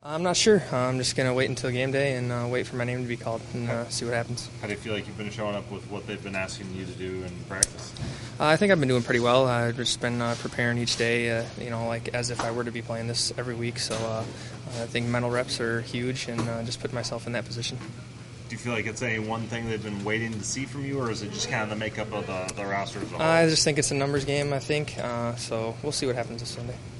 I'm not sure. I'm just going to wait until game day and wait for my name to be called and see what happens. How do you feel like you've been showing up with what they've been asking you to do in practice? I think I've been doing pretty well. I've just been preparing each day, like as if I were to be playing this every week. So I think mental reps are huge and just put myself in that position. Do you feel like it's any one thing they've been waiting to see from you, or is it just kind of the makeup of the roster as a whole? I just think it's a numbers game, I think. So we'll see what happens this Sunday.